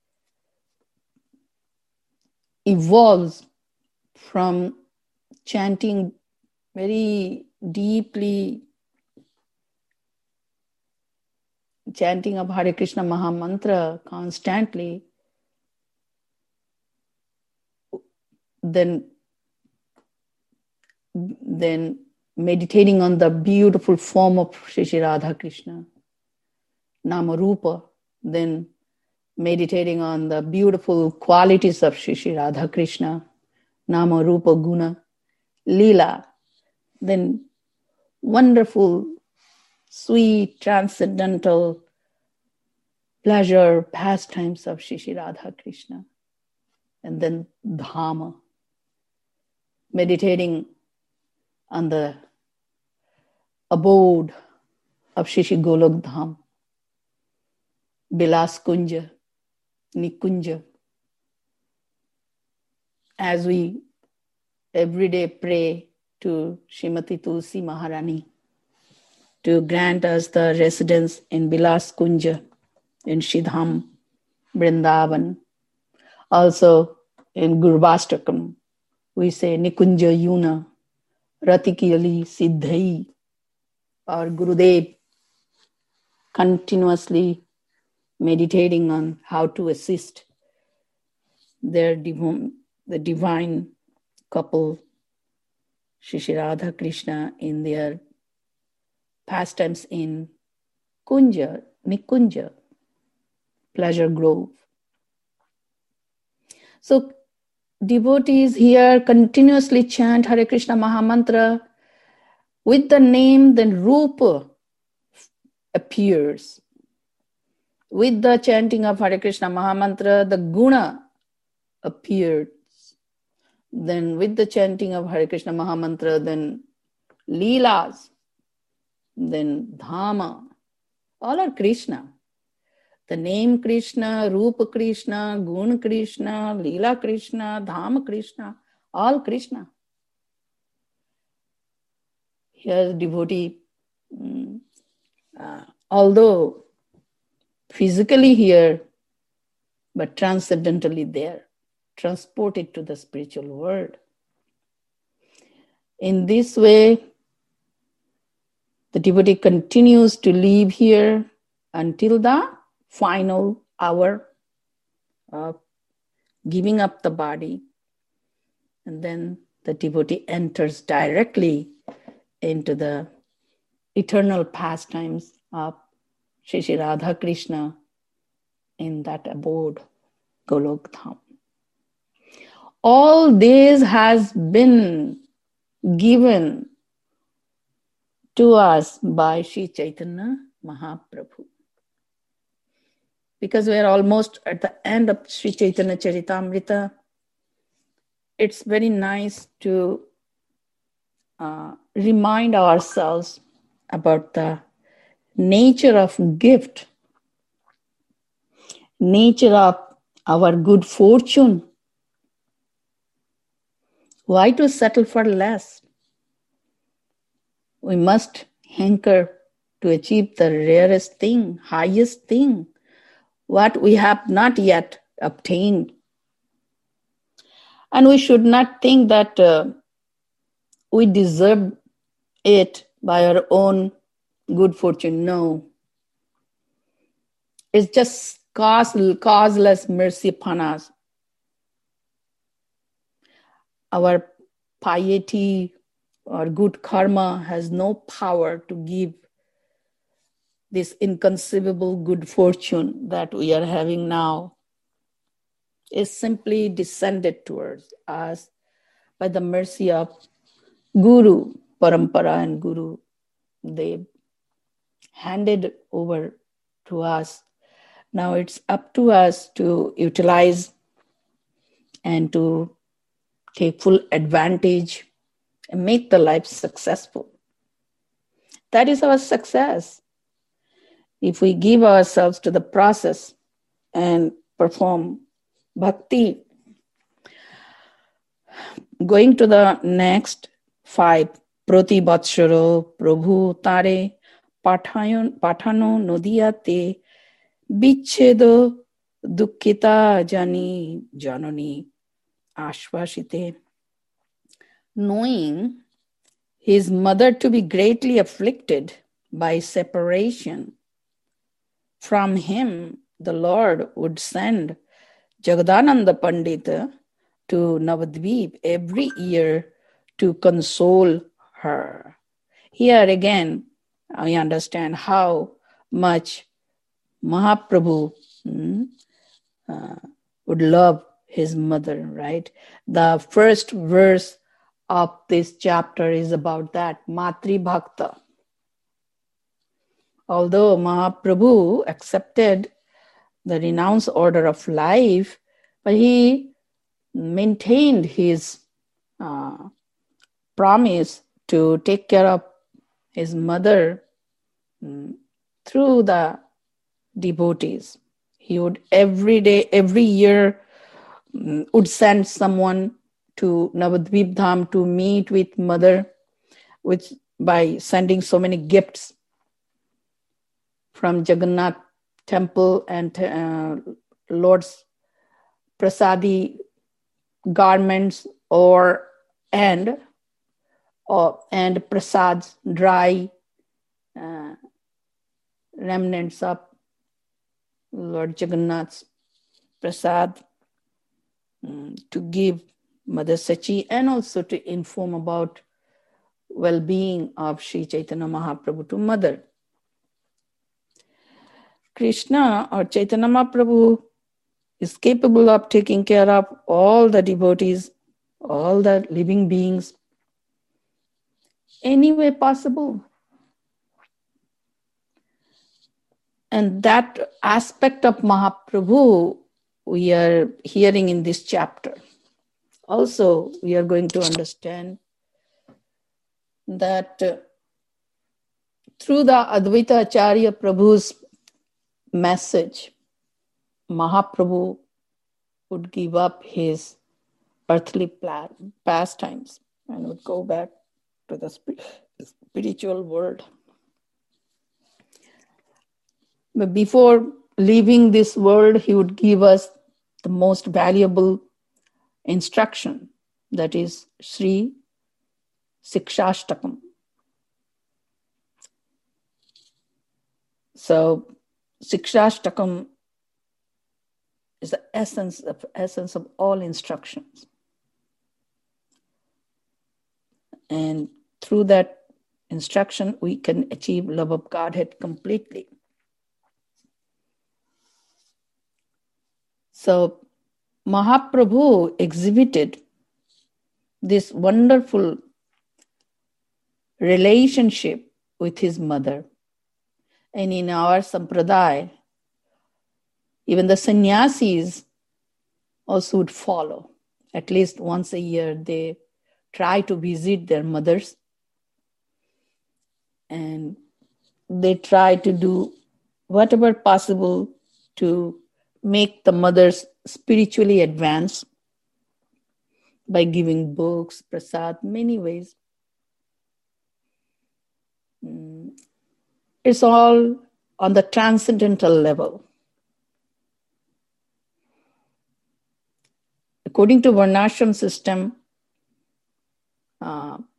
evolves from chanting very deeply, chanting of Hare Krishna Maha Mantra constantly, then, then meditating on the beautiful form of Shri Shri Radha Krishna, Nama Rupa, then meditating on the beautiful qualities of Shri Shri Radha Krishna, Nama Rupa Guna, Leela, then wonderful, sweet, transcendental pleasure, pastimes of Shri Shri Radha Krishna, and then Dhama, meditating on the abode of Shri Shri Golok Dham, Bilas Kunja, Nikunja. As we every day pray to Srimati Tulsi Maharani to grant us the residence in Bilas Kunja, in Shridham, Vrindavan. Also in Gurvastakam, we say Nikunja Yuna, Ratikiyali Siddhai. Our Gurudev continuously meditating on how to assist their div- the divine couple, Shri Shri Radha Krishna, in their pastimes in Kunja, Nikunja, pleasure grove. So devotees here continuously chant Hare Krishna Mahamantra. With the name, then Rupa appears. With the chanting of Hare Krishna Mahamantra, the Guna appears. Then with the chanting of Hare Krishna Mahamantra, then Leelas, then Dhama, all are Krishna. The name Krishna, Rupa Krishna, Gun Krishna, Leela Krishna, Dhama Krishna, all Krishna. Here devotee, um, uh, although physically here, but transcendentally there, transported to the spiritual world. In this way, the devotee continues to live here until the final hour of giving up the body. And then the devotee enters directly into the eternal pastimes of Shri Shri Radha Krishna in that abode, Golok Dham. All this has been given to us by Shri Chaitanya Mahaprabhu. Because we are almost at the end of Shri Chaitanya Charitamrita, it's very nice to uh, remind ourselves about the nature of gift nature of our good fortune. Why to settle for less? We must hanker to achieve the rarest thing, highest thing, what we have not yet obtained. And we should not think that uh, we deserve it by our own good fortune. No. It's just cause, causeless mercy upon us. Our piety or good karma has no power to give this inconceivable good fortune that we are having now. It's simply descended towards us by the mercy of Guru, Parampara and Guru. They handed over to us. Now it's up to us to utilize and to take full advantage and make the life successful. That is our success. If we give ourselves to the process and perform bhakti. Going to the next five. Proti Batsharo Prabhu Tare Pathayon Pathano Nodiyate Bichedo Dukkita Jani Janani Ashvashite. Knowing his mother to be greatly afflicted by separation from him, the Lord would send Jagadananda Pandita to Navadvip every year to console her. Here again, I understand how much Mahaprabhu hmm, uh, would love his mother, right? The first verse of this chapter is about that, Matri Bhakta. Although Mahaprabhu accepted the renounced order of life, but he maintained his uh, promise to take care of his mother um, through the devotees. He would every day, every year, um, would send someone to Navadvip Dham to meet with mother, which by sending so many gifts from Jagannath temple and uh, Lord's prasadi garments or and or and prasads, dry uh, remnants of Lord Jagannath's prasad um, to give Mother Sachi and also to inform about well-being of Sri Chaitanya Mahaprabhu to mother. Krishna or Chaitanya Mahaprabhu is capable of taking care of all the devotees, all the living beings, any way possible. And that aspect of Mahaprabhu we are hearing in this chapter. Also, we are going to understand that uh, through the Advaita Acharya Prabhu's message, Mahaprabhu would give up his earthly pastimes and would go back to the spiritual world. But before leaving this world, he would give us the most valuable instruction, that is Sri Sikshashtakam. So Sikshashtakam is the essence of essence of all instructions. And through that instruction, we can achieve love of Godhead completely. So Mahaprabhu exhibited this wonderful relationship with his mother. And in our sampradaya, even the sannyasis also would follow. At least once a year, they try to visit their mothers. And they try to do whatever possible to make the mothers spiritually advance by giving books, prasad, many ways. It's all on the transcendental level. According to Varnashram system, uh,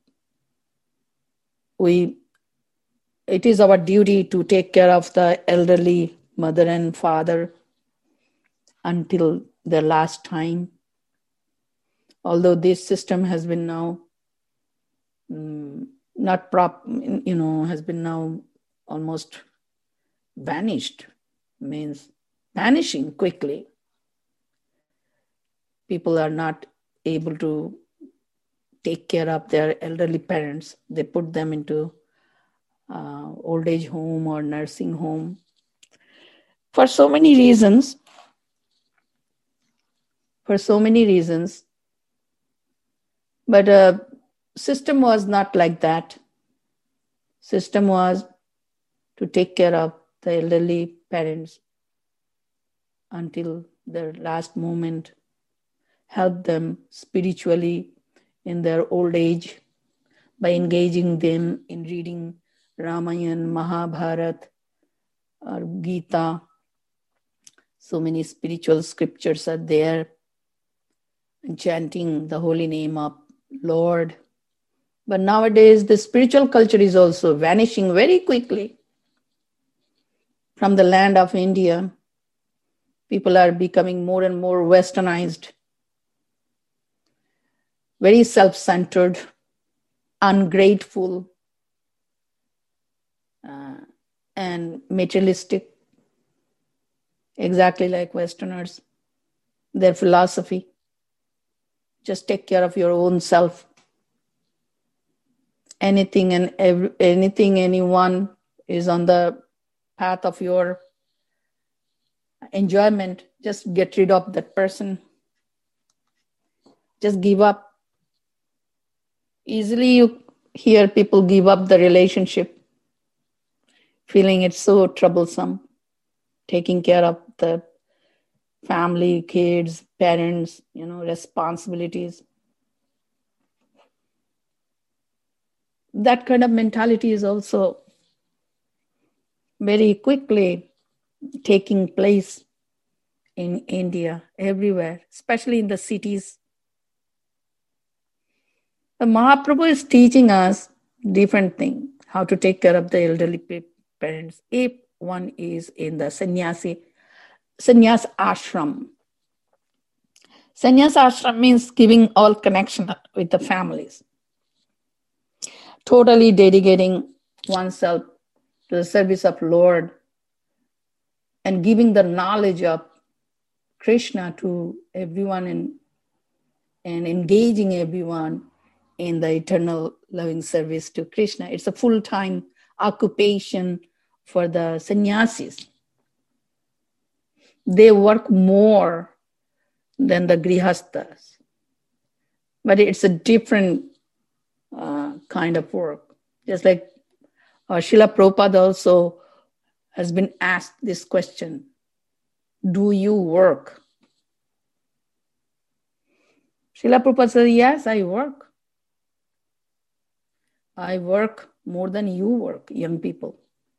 we it is our duty to take care of the elderly mother and father until their last time. Although this system has been now um, not prop, you know, has been now almost vanished, means vanishing quickly. People are not able to take care of their elderly parents. They put them into uh, old age home or nursing home for so many reasons. For so many reasons. But uh, system was not like that. System was to take care of the elderly parents until their last moment, help them spiritually in their old age by engaging them in reading Ramayana, Mahabharata, or Gita. So many spiritual scriptures are there, and chanting the holy name of Lord. But nowadays, the spiritual culture is also vanishing very quickly. From the land of India, people are becoming more and more westernized, very self-centered, ungrateful, uh, and materialistic, exactly like Westerners. Their philosophy, just take care of your own self. Anything and every, anything, anyone is on the path of your enjoyment, just get rid of that person. Just give up. Easily you hear people give up the relationship, feeling it's so troublesome, taking care of the family, kids, parents, you know, responsibilities. That kind of mentality is also very quickly taking place in India, everywhere, especially in the cities. The Mahaprabhu is teaching us different thing, how to take care of the elderly parents if one is in the sannyasi, sannyas ashram. Sannyas ashram means giving all connection with the families, totally dedicating oneself to the service of Lord and giving the knowledge of Krishna to everyone and, and engaging everyone in the eternal loving service to Krishna. It's a full-time occupation for the sannyasis. They work more than the grihasthas, but it's a different uh, kind of work. Just like uh, Srila Prabhupada also has been asked this question, do you work? Srila Prabhupada says, yes, I work. I work more than you work, young people.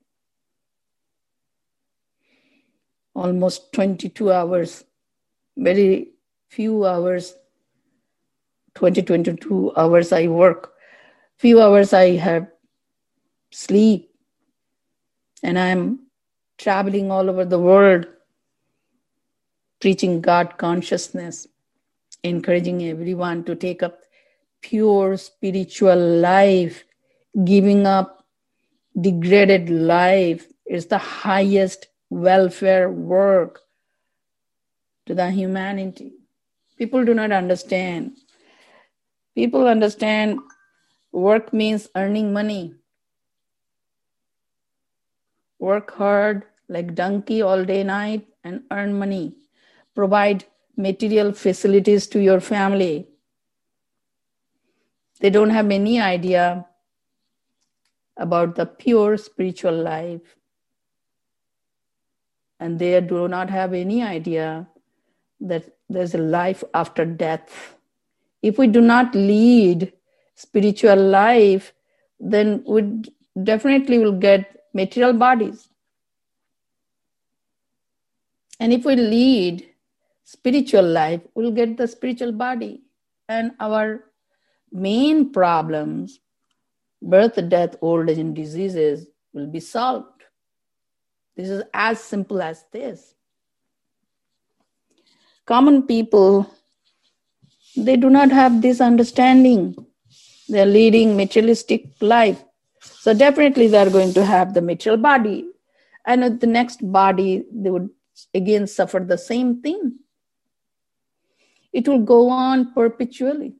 Almost twenty-two hours, very few hours, twenty, twenty-two hours I work. Few hours I have sleep. And I'm traveling all over the world, preaching God consciousness, encouraging everyone to take up pure spiritual life. Giving up degraded life is the highest welfare work to the humanity. People do not understand. People understand work means earning money. Work hard like donkey all day night and earn money. Provide material facilities to your family. They don't have any idea about the pure spiritual life. and they do not have any idea that there's a life after death. If we do not lead spiritual life, then we definitely will get material bodies. And if we lead spiritual life, we'll get the spiritual body. And our main problems, birth, death, old age, and diseases, will be solved. This is as simple as this. Common people, they do not have this understanding. They're leading materialistic life. So definitely they're going to have the material body. And at the next body, they would again suffer the same thing. It will go on perpetually.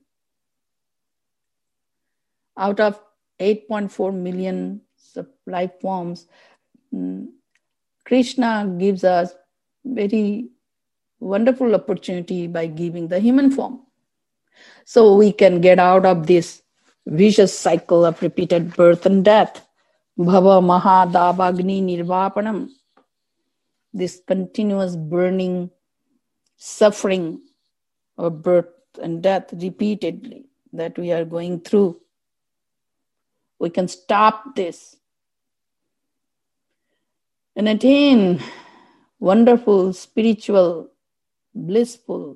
Out of eight point four million life forms, Krishna gives us very wonderful opportunity by giving the human form. So we can get out of this vicious cycle of repeated birth and death. Bhava mahadabagni nirvapanam. This continuous burning, suffering of birth and death repeatedly that we are going through. We can stop this and attain wonderful, spiritual, blissful,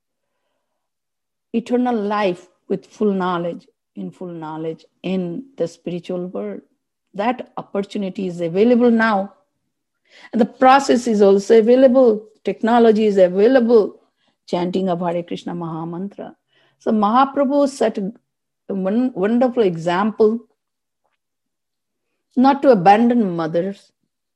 eternal life with full knowledge, in full knowledge in the spiritual world. That opportunity is available now. And the process is also available. Technology is available. Chanting of Hare Krishna Maha Mantra. So Mahaprabhu set a one wonderful example, not to abandon mothers,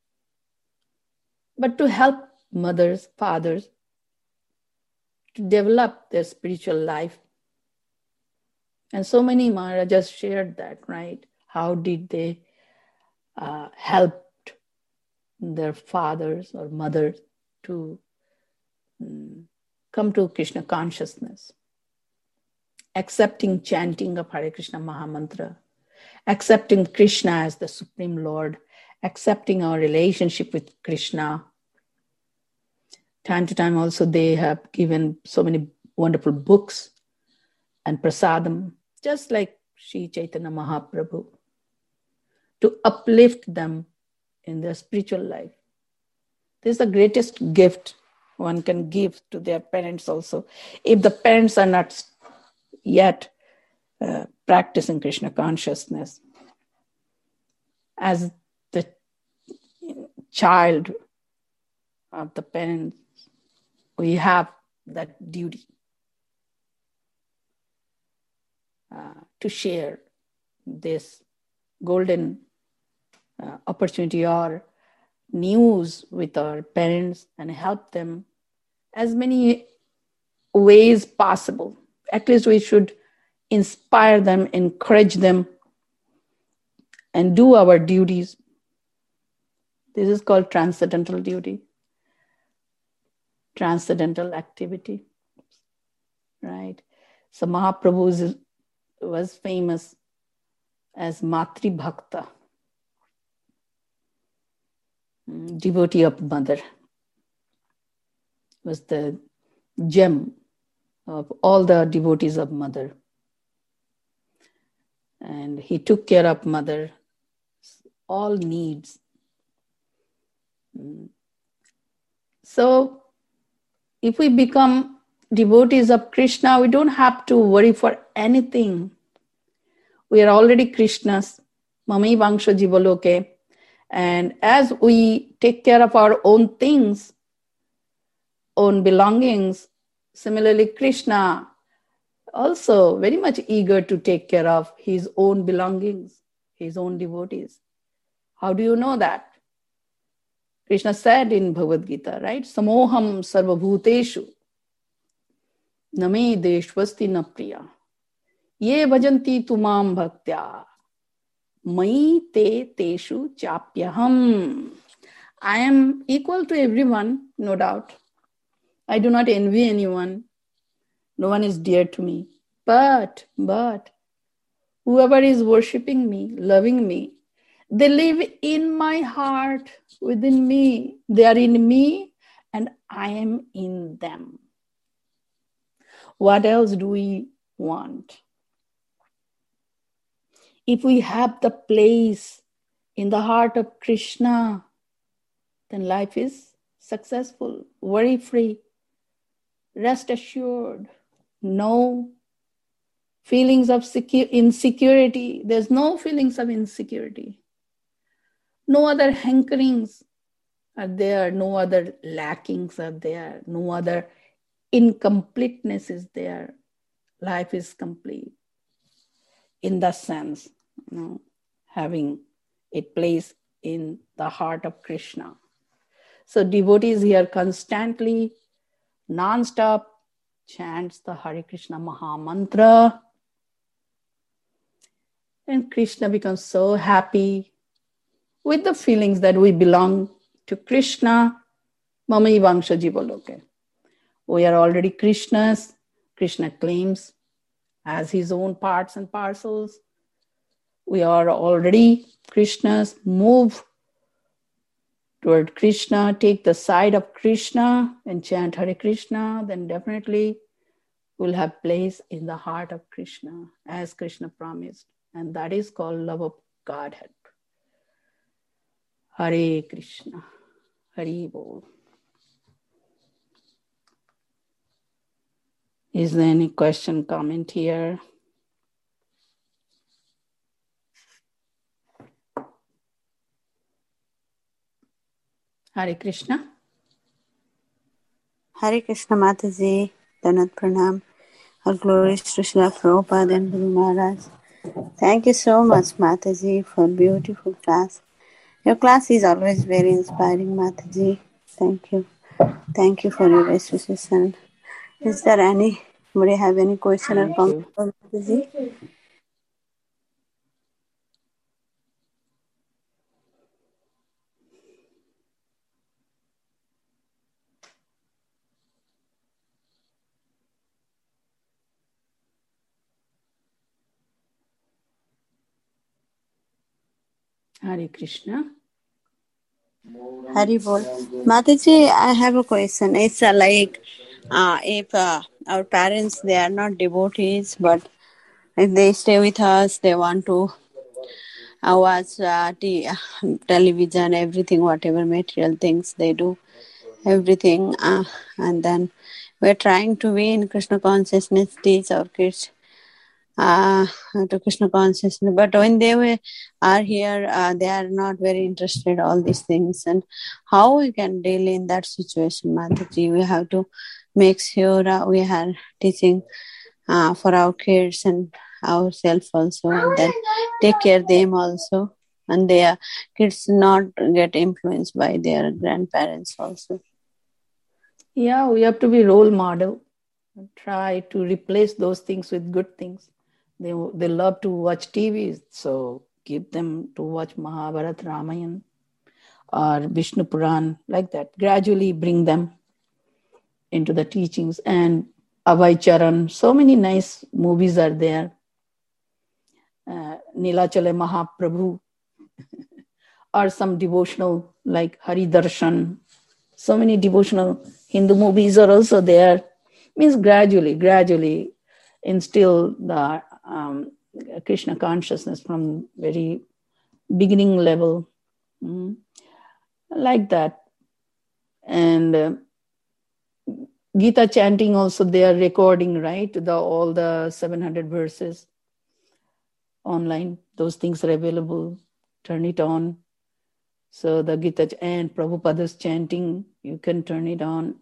but to help mothers, fathers, to develop their spiritual life. And so many Maharajas shared that, right? How did they uh, help their fathers or mothers to um, come to Krishna consciousness, accepting chanting of Hare Krishna Maha Mantra, accepting Krishna as the Supreme Lord, accepting our relationship with Krishna. Time to time also they have given so many wonderful books and prasadam, just like Sri Chaitanya Mahaprabhu, to uplift them in their spiritual life. This is the greatest gift one can give to their parents also. If the parents are not yet uh, practicing Krishna consciousness, as the child of the parents, we have that duty uh, to share this golden uh, opportunity or news with our parents and help them as many ways possible. At least we should inspire them, encourage them, and do our duties. This is called transcendental duty, transcendental activity, right? So Mahaprabhu was famous as Matri Bhakta, devotee of mother, was the gem of all the devotees of mother. And he took care of mother, all needs. So if we become devotees of Krishna, we don't have to worry for anything. We are already Krishna's, Mami Vangsha Jivaloke. And as we take care of our own things, own belongings, similarly Krishna also very much eager to take care of his own belongings, his own devotees. How do you know that? Krishna said in Bhagavad Gita, right? Samoham sarvabhuteshu name deshvasti na priya ye bhajanti tumam bhaktya mai te teshu chapyaham. I am equal to everyone, no doubt. I do not envy anyone. No one is dear to me. But, but, whoever is worshipping me, loving me, They live in my heart, within me. They are in me and I am in them. What else do we want? If we have the place in the heart of Krishna, then life is successful, worry free, rest assured, no feelings of secu- insecurity. There's no feelings of insecurity. No other hankerings are there, no other lackings are there, no other incompleteness is there. Life is complete in that sense, you know, having a place in the heart of Krishna. So devotees here constantly, non-stop chants the Hare Krishna Maha Mantra, and Krishna becomes so happy with the feelings that we belong to Krishna. Mamai Vangsha Jivaloke. We are already Krishna's. Krishna claims as his own parts and parcels. We are already Krishna's. Move toward Krishna, take the side of Krishna and chant Hare Krishna, then definitely we'll have place in the heart of Krishna as Krishna promised. And that is called love of Godhead. Hare Krishna. Hare Bol. Is there any question, comment here? Hare Krishna. Hare Krishna Mataji, Danat Pranam. All glories to Srila Prabhupada and Guru Maharaj. Thank you so much, Mataji, for beautiful class. Your class is always very inspiring, Mataji. Thank you. Thank you for your best wishes. And is there anybody have any question Thank or comment you. for Mataji? Hare Krishna. Hari Bol. Mataji, I have a question. It's uh, like uh, if uh, our parents, they are not devotees, but if they stay with us, they want to uh, watch uh, t- television, everything, whatever material things they do, everything. Uh, and then we're trying to be in Krishna consciousness, teach our kids uh, to Krishna consciousness. But when they were, are here, uh, they are not very interested all these things. And how we can deal in that situation, Mataji? We have to make sure uh, we are teaching uh, for our kids and ourselves also, and then take care them also, and their kids not get influenced by their grandparents also. Yeah, we have to be role model. Try to replace those things with good things. They they love to watch T V, so give them to watch Mahabharata, Ramayana, or Vishnu Puran, like that. Gradually bring them into the teachings. And Abhay Charan, so many nice movies are there. Uh, Nilachale Mahaprabhu, or some devotional like Hari Darshan. So many devotional Hindu movies are also there. Means gradually, gradually instill the um, Krishna consciousness from very beginning level, mm, like that. And uh, Gita chanting also, they are recording, right? The all the seven hundred verses online. Those things are available. Turn it on. So the Gita and Prabhupada's chanting, you can turn it on.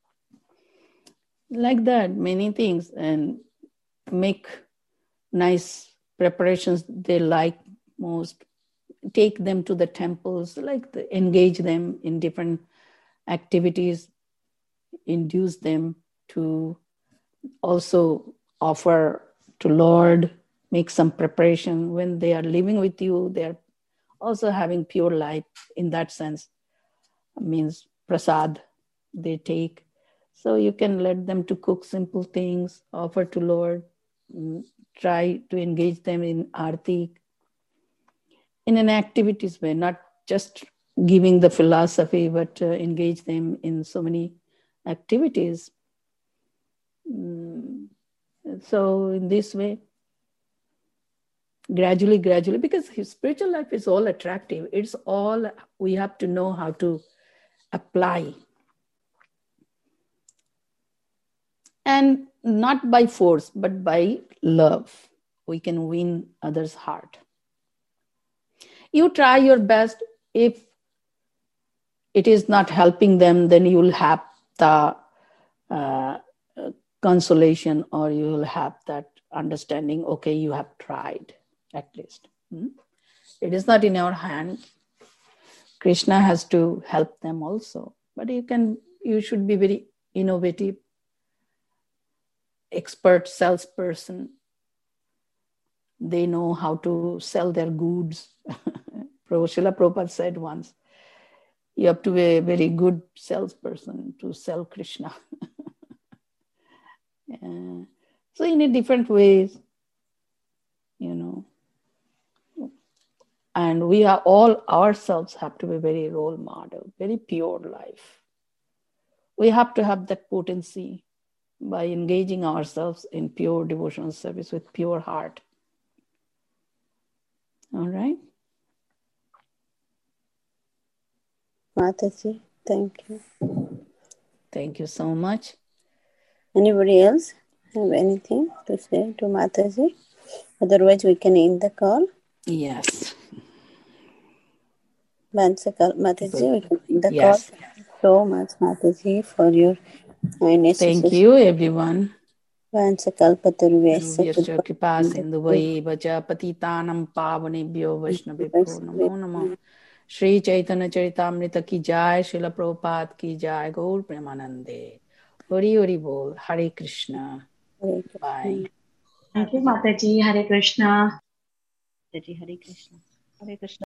Like that, many things. And make nice preparations they like most. Take them to the temples, like the, engage them in different activities, induce them to also offer to Lord, make some preparation. When they are living with you, they are also having pure life in that sense. Means prasad they take. So you can let them to cook simple things, offer to Lord, try to engage them in arti, in an activities way, not just giving the philosophy, but uh, engage them in so many activities. Mm. So in this way, gradually, gradually, because his spiritual life is all attractive. It's all, we have to know how to apply. And not by force, but by love, we can win others' heart. You try your best. If it is not helping them, then you will have the uh, consolation, or you will have that understanding, okay, you have tried at least. Hmm? It is not in our hand. Krishna has to help them also. But you can, you should be very innovative, expert salesperson. They know how to sell their goods. Srila Prabhupada said once, you have to be a very good salesperson to sell Krishna. uh, so in a different ways, you know, and we are all ourselves have to be very role model, very pure life. We have to have that potency by engaging ourselves in pure devotional service with pure heart. All right. Mataji, thank you. Thank you so much. Anybody else have anything to say to Mataji? Otherwise, we can end the call. Yes. Vansakal, Mataji, we can end the Yes. call. Thank you so much, Mataji, for your Thank you, everyone. Vansakalpataruvesya Kripa Sindhuvai Vaja Patitanam Pavanebhyo Vaishnavibhyo Namo Namo. Shri Chaitanya Charitamrita ki jai, Srila Prabhupada ki jai, Gaur Premanande. Hari Hari Bol, Hare Krishna. Hare Krishna. Bye. Thank you, Mataji. Hare Krishna. Hare Krishna. Hare Krishna.